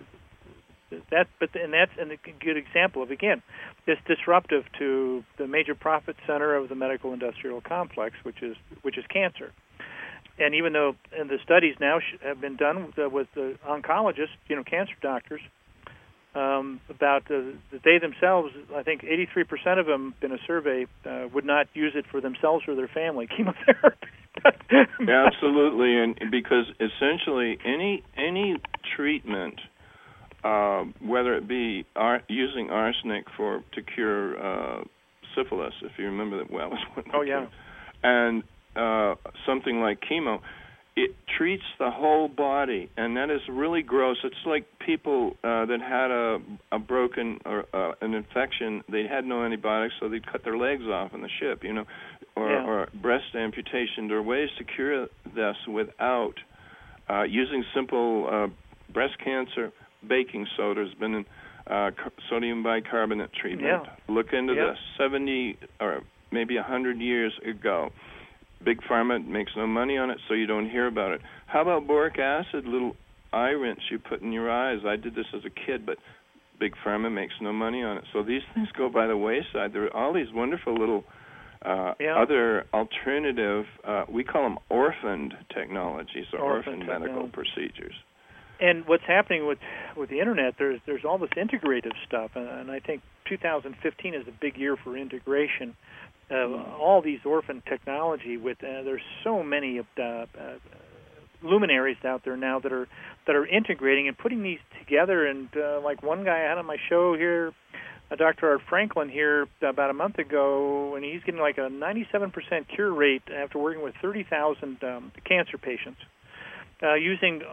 that. But and that's a good example of, again, it's disruptive to the major profit center of the medical industrial complex, which is which is cancer. And even though and the studies now sh- have been done with, uh, with the oncologists, you know, cancer doctors, um, about uh, that they themselves, I think eighty-three percent of them in a survey uh, would not use it for themselves or their family, chemotherapy. Absolutely, and because essentially any any treatment, uh, whether it be ar- using arsenic for to cure uh, syphilis, if you remember that well. Oh yeah. And Uh, something like chemo, it treats the whole body, and that is really gross. It's like people uh, that had a, a broken or uh, an infection. They had no antibiotics, so they'd cut their legs off on the ship, you know, or, yeah. or breast amputation. There are ways to cure this without uh, using simple uh, breast cancer. Baking soda has been in uh, sodium bicarbonate treatment. Yeah. Look into yeah. this. seventy or maybe one hundred years ago. Big Pharma makes no money on it, so you don't hear about it. How about boric acid, little eye rinse you put in your eyes? I did this as a kid, but Big Pharma makes no money on it. So these things go by the wayside. There are all these wonderful little uh, yeah. other alternative, uh, we call them orphaned technologies or orphan orphaned medical procedures. And what's happening with, with the Internet, there's there's all this integrative stuff, and, and I think two thousand fifteen is a big year for integration. Uh, all these orphan technology with uh, there's so many uh, uh, luminaries out there now that are that are integrating and putting these together. And uh, like one guy I had on my show here, uh, Doctor Art Franklin here about a month ago, and he's getting like a ninety-seven percent cure rate after working with thirty thousand um, cancer patients uh, using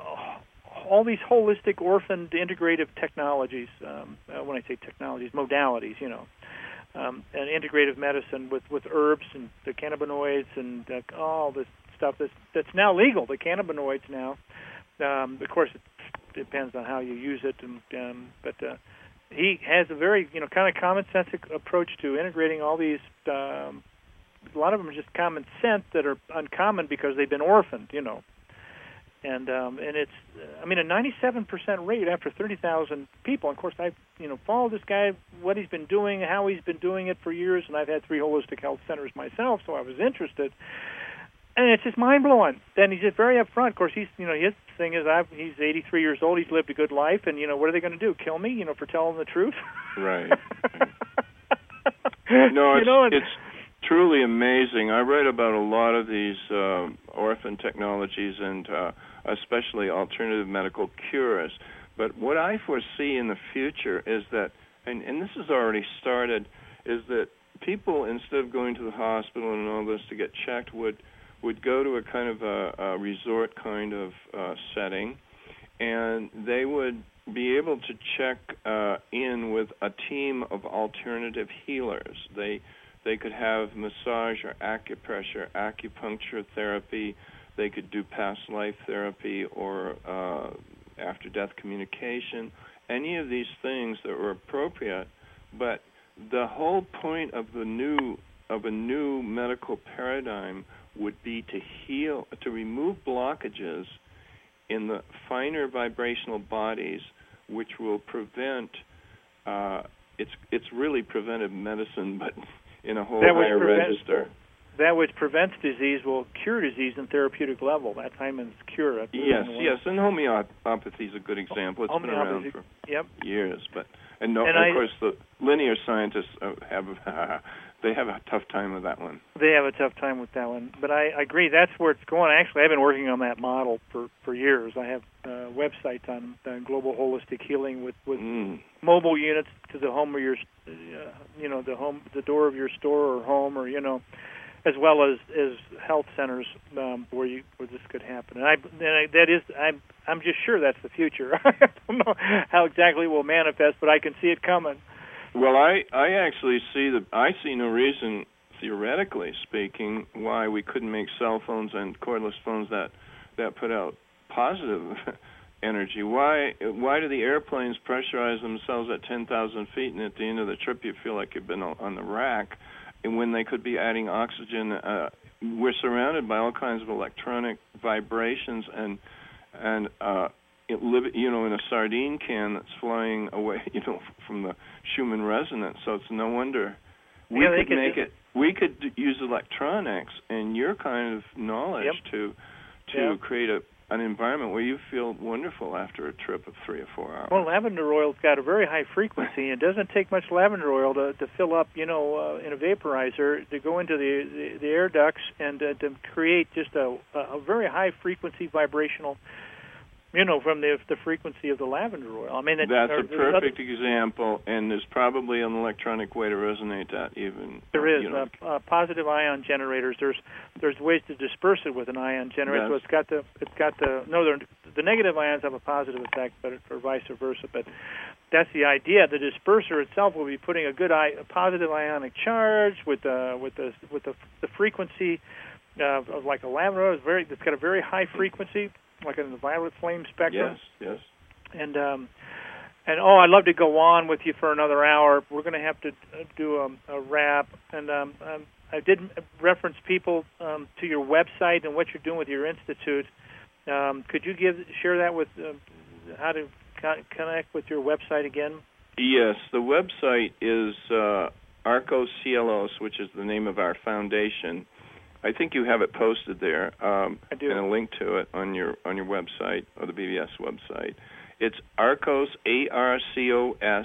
all these holistic orphaned integrative technologies. Um, uh, when I say technologies, modalities, you know. Um, and integrative medicine with, with herbs and the cannabinoids and uh, all this stuff that's that's now legal. The cannabinoids now, um, of course, it depends on how you use it. And um, but uh, he has a very you know kind of common sense approach to integrating all these. Um, a lot of them are just common sense that are uncommon because they've been orphaned. You know. And um, and it's, I mean, a ninety-seven percent rate after thirty thousand people. And of course, I've you know followed this guy, what he's been doing, how he's been doing it for years, and I've had three holistic health centers myself, so I was interested. And it's just mind blowing. Then he's just very upfront. Of course, he's you know his thing is I've, he's eighty-three years old. He's lived a good life, and you know what are they going to do? Kill me? You know for telling the truth? Right. No, it's, you know, and, it's truly amazing. I read about a lot of these uh, orphan technologies and uh, especially alternative medical cures. But what I foresee in the future is that, and, and this has already started, is that people, instead of going to the hospital and all this to get checked, would would go to a kind of a, a resort kind of uh, setting, and they would be able to check uh, in with a team of alternative healers. They they could have massage or acupressure, acupuncture therapy. They could do past life therapy or uh, after-death communication, any of these things that were appropriate. But the whole point of the new of a new medical paradigm would be to heal, to remove blockages in the finer vibrational bodies, which will prevent. Uh, it's it's really preventive medicine, but in a whole that higher prevent, register. That which prevents disease will cure disease in therapeutic level. That's Hyman's cure. Yes, yes, and homeopathy is a good example. It's been around for yep. years, but and, no, and of I, course the linear scientists have they have a tough time with that one. They have a tough time with that one, but I, I agree that's where it's going. Actually, I've been working on that model for, for years. I have uh, websites on uh, global holistic healing with, with mm. mobile units to the home of your, uh, you know, the home, the door of your store or home, or you know, as well as, as health centers um, where you where this could happen. And I, and I that is I'm I'm just sure that's the future. I don't know how exactly it will manifest, but I can see it coming. Well, I, I actually see the I see no reason, theoretically speaking, why we couldn't make cell phones and cordless phones that, that put out positive energy. Why why do the airplanes pressurize themselves at ten thousand feet, and at the end of the trip you feel like you've been on the rack, and when they could be adding oxygen? Uh, we're surrounded by all kinds of electronic vibrations and and uh, It live, you know, in a sardine can that's flying away, you know, from the Schumann resonance. So it's no wonder we yeah, could, could make do, it. We could d- use electronics and your kind of knowledge yep. to to yep. create a an environment where you feel wonderful after a trip of three or four hours. Well, lavender oil's got a very high frequency. It doesn't take much lavender oil to, to fill up, you know, uh, in a vaporizer to go into the the, the air ducts and uh, to create just a a very high frequency vibrational. You know, from the the frequency of the lavender oil. I mean, it, that's there, a perfect other, example, and there's probably an electronic way to resonate that. Even there uh, is you know. uh, uh, positive ion generators. There's there's ways to disperse it with an ion generator. Yes. So it's got the it's got the no the negative ions have a positive effect, but or vice versa. But that's the idea. The disperser itself will be putting a good I, a positive ionic charge with the with the with the, the frequency of, of like a lavender oil. It's very it's got a very high frequency. Like in the violet flame spectrum. Yes, yes. And um, and oh, I'd love to go on with you for another hour. We're going to have to do a, a wrap. And um, um, I did reference people um, to your website and what you're doing with your institute. Um, could you give share that with uh, how to co- connect with your website again? Yes, the website is uh, Arcos Cielos, which is the name of our foundation. I think you have it posted there, um, I do. and a link to it on your on your website or the B B S website. It's Arcos, A R C O S,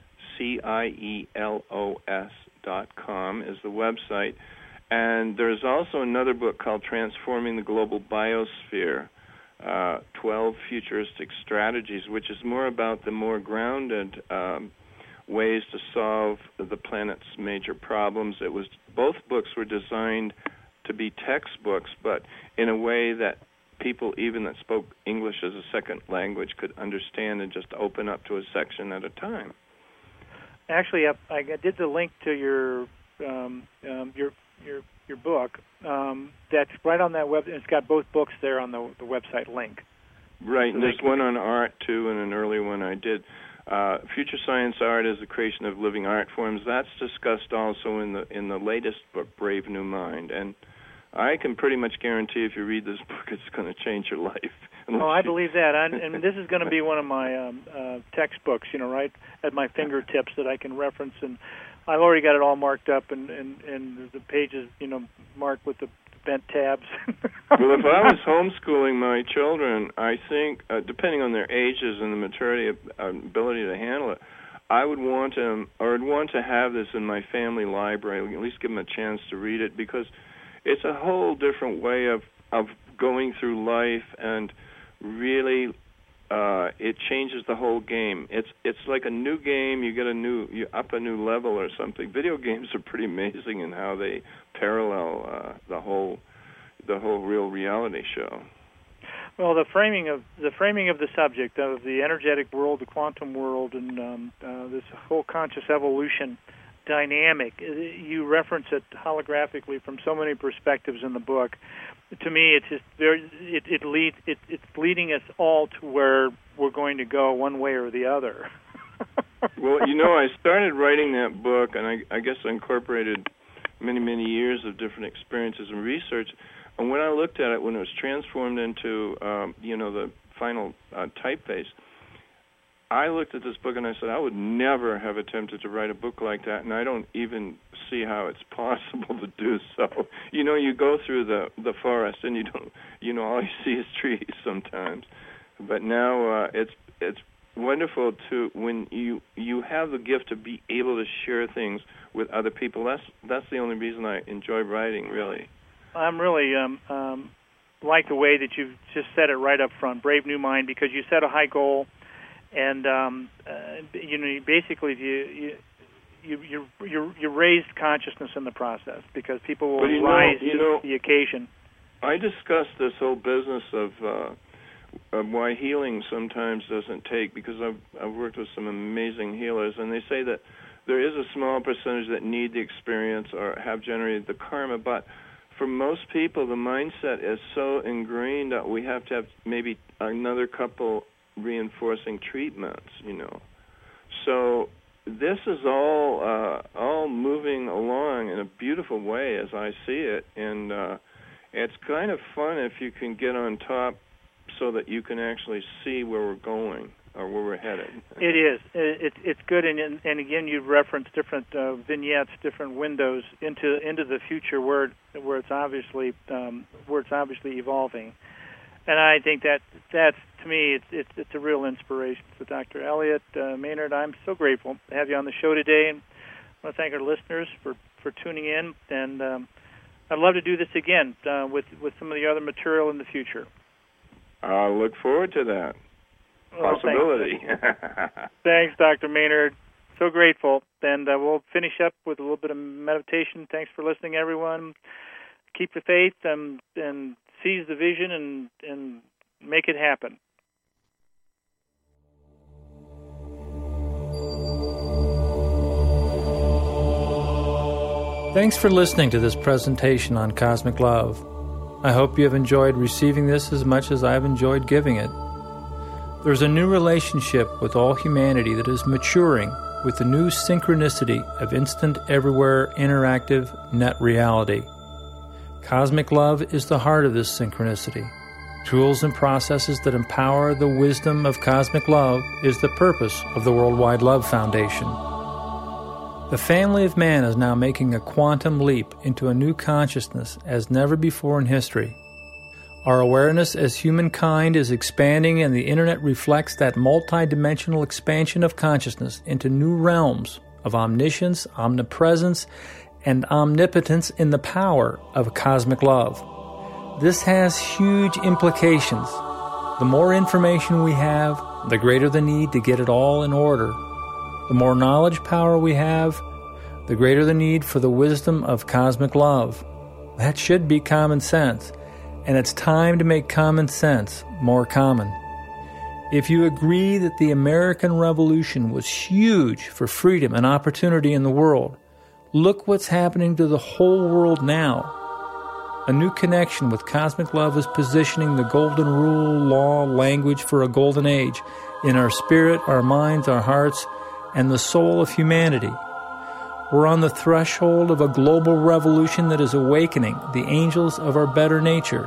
C I E L O S dot com is the website. And there's also another book called Transforming the Global Biosphere, uh, twelve Futuristic Strategies, which is more about the more grounded um, ways to solve the planet's major problems. It was both books were designed to be textbooks, but in a way that people, even that spoke English as a second language, could understand and just open up to a section at a time. Actually, I, I did the link to your um, um, your your your book. Um, that's right on that web. It's got both books there on the, the website link. Right, so and there's one on art too, and an earlier one I did. Uh, Future Science Art is the creation of living art forms. That's discussed also in the in the latest book, Brave New Mind, and I can pretty much guarantee if you read this book, it's going to change your life. Oh, I believe that, I, and this is going to be one of my um, uh, textbooks, you know, right at my fingertips that I can reference, and I've already got it all marked up, and, and, and the pages, you know, marked with the bent tabs. Well, if I was homeschooling my children, I think, uh, depending on their ages and the maturity of uh, ability to handle it, I would want to, or I'd want to have this in my family library, at least give them a chance to read it, because it's a whole different way of, of going through life and really uh, it changes the whole game. It's it's like a new game. You get a new, you up a new level or something. Video games are pretty amazing in how they parallel uh, the whole the whole real reality show. Well, the framing of the framing of the subject of the energetic world, the quantum world, and um, uh, this whole conscious evolution dynamic, you reference it holographically from so many perspectives in the book. To me, it's just very it it lead it, it's leading us all to where we're going to go, one way or the other. Well, you know, I started writing that book, and I, I guess I incorporated many many years of different experiences and research. And when I looked at it, when it was transformed into, um, you know, the final uh, typeface, I looked at this book and I said, I would never have attempted to write a book like that, and I don't even see how it's possible to do so. You know, you go through the, the forest and you don't, you know, all you see is trees sometimes. But now uh, it's it's wonderful to when you you have the gift to be able to share things with other people. That's that's the only reason I enjoy writing, really. I'm really um, um, like the way that you've just said it right up front, Brave New Mind, because you set a high goal, and um, uh, you know, basically you you you you you raised consciousness in the process because people will you rise know, you to know, the occasion. I discussed this whole business of, uh, of why healing sometimes doesn't take, because I've I've worked with some amazing healers, and they say that there is a small percentage that need the experience or have generated the karma, but for most people, the mindset is so ingrained that we have to have maybe another couple reinforcing treatments, you know. So this is all uh, all moving along in a beautiful way as I see it, and uh, it's kind of fun if you can get on top so that you can actually see where we're going or where we're headed. It is. It, it's good, and and again, you've referenced different uh, vignettes, different windows into into the future where where it's obviously um, where it's obviously evolving, and I think that that's to me it's it's, it's a real inspiration. So, Doctor Elliot uh, Maynard, I'm so grateful to have you on the show today, and I want to thank our listeners for, for tuning in, and um, I'd love to do this again uh, with with some of the other material in the future. I look forward to that. Well, possibility. Thanks. Thanks, Doctor Maynard. So grateful. And uh, we'll finish up with a little bit of meditation. Thanks for listening, everyone. Keep the faith and, and seize the vision and, and make it happen. Thanks for listening to this presentation on Cosmic Love. I hope you have enjoyed receiving this as much as I've enjoyed giving it. There's a new relationship with all humanity that is maturing with the new synchronicity of instant, everywhere, interactive net reality. Cosmic love is the heart of this synchronicity. Tools and processes that empower the wisdom of cosmic love is the purpose of the Worldwide Love Foundation. The family of man is now making a quantum leap into a new consciousness as never before in history. Our awareness as humankind is expanding, and the Internet reflects that multidimensional expansion of consciousness into new realms of omniscience, omnipresence, and omnipotence in the power of cosmic love. This has huge implications. The more information we have, the greater the need to get it all in order. The more knowledge power we have, the greater the need for the wisdom of cosmic love. That should be common sense. And it's time to make common sense more common. If you agree that the American Revolution was huge for freedom and opportunity in the world, look what's happening to the whole world now. A new connection with cosmic love is positioning the golden rule, law, language for a golden age in our spirit, our minds, our hearts, and the soul of humanity. We're on the threshold of a global revolution that is awakening the angels of our better nature.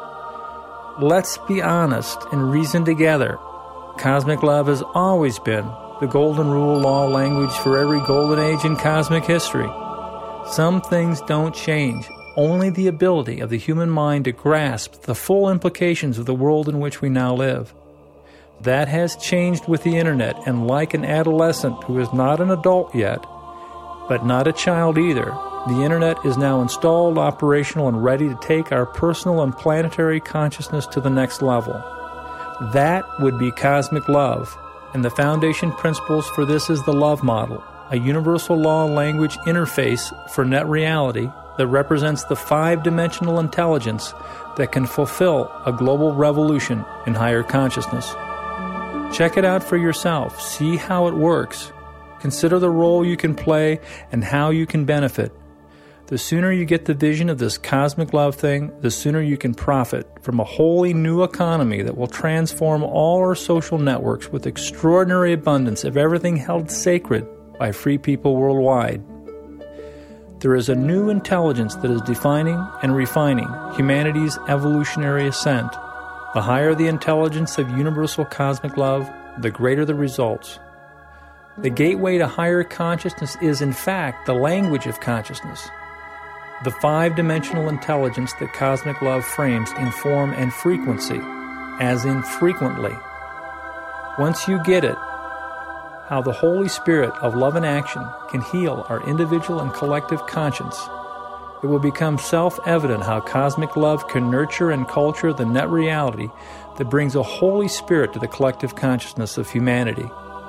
Let's be honest and reason together. Cosmic love has always been the golden rule, law, language for every golden age in cosmic history. Some things don't change. Only the ability of the human mind to grasp the full implications of the world in which we now live. That has changed with the Internet, and like an adolescent who is not an adult yet, but not a child either, the Internet is now installed, operational, and ready to take our personal and planetary consciousness to the next level. That would be cosmic love, and the foundation principles for this is the love model, a universal law language interface for net reality that represents the five-dimensional intelligence that can fulfill a global revolution in higher consciousness. Check it out for yourself. See how it works. Consider the role you can play and how you can benefit. The sooner you get the vision of this cosmic love thing, the sooner you can profit from a wholly new economy that will transform all our social networks with extraordinary abundance of everything held sacred by free people worldwide. There is a new intelligence that is defining and refining humanity's evolutionary ascent. The higher the intelligence of universal cosmic love, the greater the results. The gateway to higher consciousness is, in fact, the language of consciousness. The five-dimensional intelligence that cosmic love frames in form and frequency, as in frequently. Once you get it, how the Holy Spirit of love and action can heal our individual and collective conscience, it will become self-evident how cosmic love can nurture and culture the net reality that brings a Holy Spirit to the collective consciousness of humanity.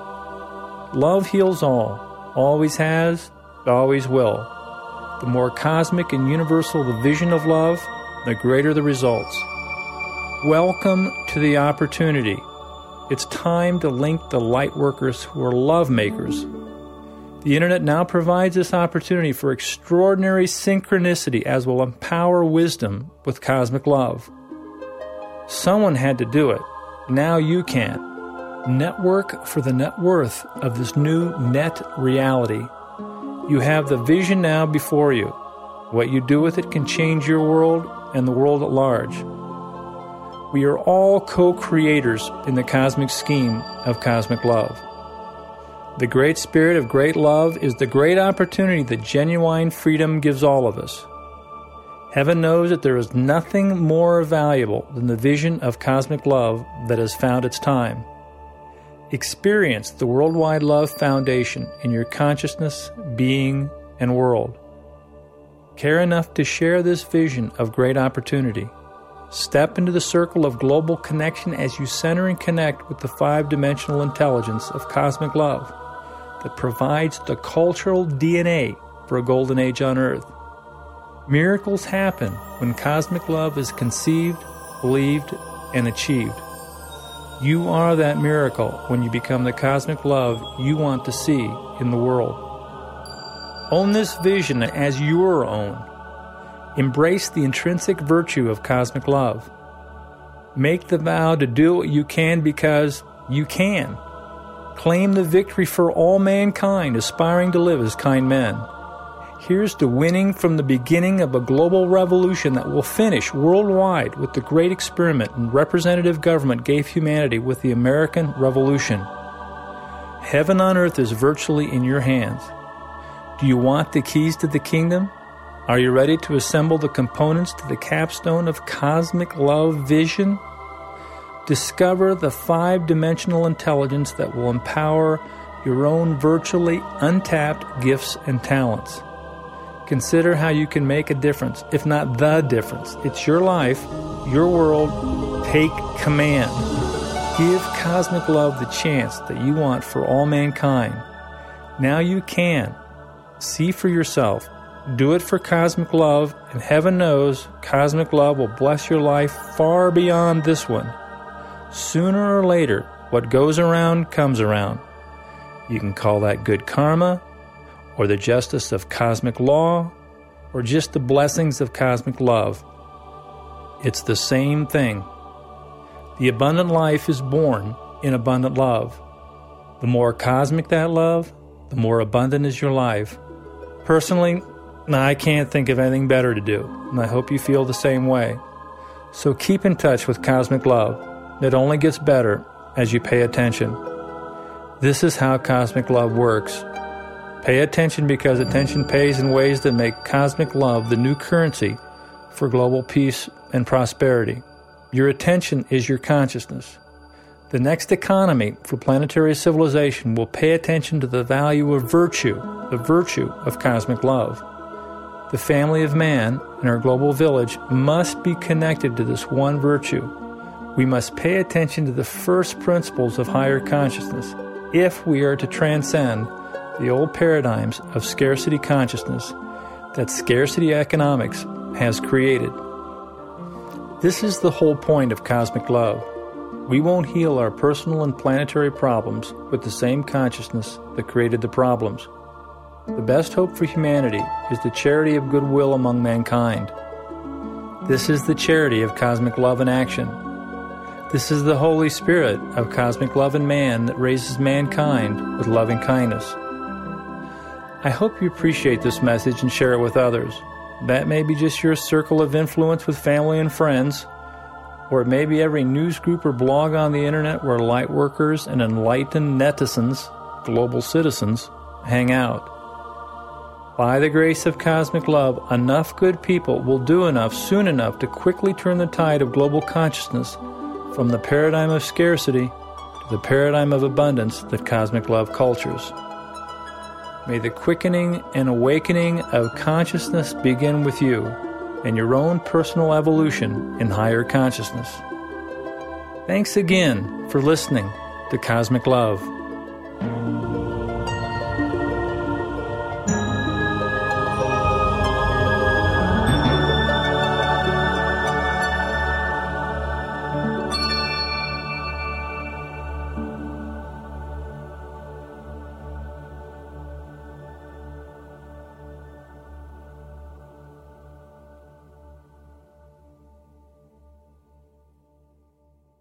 Love heals all, always has, always will. The more cosmic and universal the vision of love, the greater the results. Welcome to the opportunity. It's time to link the light workers who are love makers. The Internet now provides this opportunity for extraordinary synchronicity as will empower wisdom with cosmic love. Someone had to do it. Now you can. Network for the net worth of this new net reality. You have the vision now before you. What you do with it can change your world and the world at large. We are all co-creators in the cosmic scheme of cosmic love. The great spirit of great love is the great opportunity that genuine freedom gives all of us. Heaven knows that there is nothing more valuable than the vision of cosmic love that has found its time. Experience the Worldwide Love Foundation in your consciousness, being, and world. Care enough to share this vision of great opportunity. Step into the circle of global connection as you center and connect with the five-dimensional intelligence of cosmic love that provides the cultural D N A for a golden age on Earth. Miracles happen when cosmic love is conceived, believed, and achieved. You are that miracle when you become the cosmic love you want to see in the world. Own this vision as your own. Embrace the intrinsic virtue of cosmic love. Make the vow to do what you can because you can. Claim the victory for all mankind aspiring to live as kind men. Here's to winning from the beginning of a global revolution that will finish worldwide with the great experiment and representative government gave humanity with the American Revolution. Heaven on earth is virtually in your hands. Do you want the keys to the kingdom? Are you ready to assemble the components to the capstone of cosmic love vision? Discover the five-dimensional intelligence that will empower your own virtually untapped gifts and talents. Consider how you can make a difference, if not the difference. It's your life, your world. Take command. Give cosmic love the chance that you want for all mankind. Now you can. See for yourself. Do it for cosmic love, and heaven knows cosmic love will bless your life far beyond this one. Sooner or later, what goes around comes around. You can call that good karma, or the justice of cosmic law, or just the blessings of cosmic love. It's the same thing. The abundant life is born in abundant love. The more cosmic that love, the more abundant is your life. Personally, I can't think of anything better to do, and I hope you feel the same way. So keep in touch with cosmic love. It only gets better as you pay attention. This is how cosmic love works. Pay attention because attention pays in ways that make cosmic love the new currency for global peace and prosperity. Your attention is your consciousness. The next economy for planetary civilization will pay attention to the value of virtue, the virtue of cosmic love. The family of man in our global village must be connected to this one virtue. We must pay attention to the first principles of higher consciousness if we are to transcend the old paradigms of scarcity consciousness that scarcity economics has created. This is the whole point of cosmic love. We won't heal our personal and planetary problems with the same consciousness that created the problems. The best hope for humanity is the charity of goodwill among mankind. This is the charity of cosmic love in action. This is the Holy Spirit of cosmic love in man that raises mankind with loving kindness. I hope you appreciate this message and share it with others. That may be just your circle of influence with family and friends, or it may be every news group or blog on the internet where light workers and enlightened netizens, global citizens, hang out. By the grace of cosmic love, enough good people will do enough soon enough to quickly turn the tide of global consciousness from the paradigm of scarcity to the paradigm of abundance that cosmic love cultures. May the quickening and awakening of consciousness begin with you and your own personal evolution in higher consciousness. Thanks again for listening to Cosmic Love.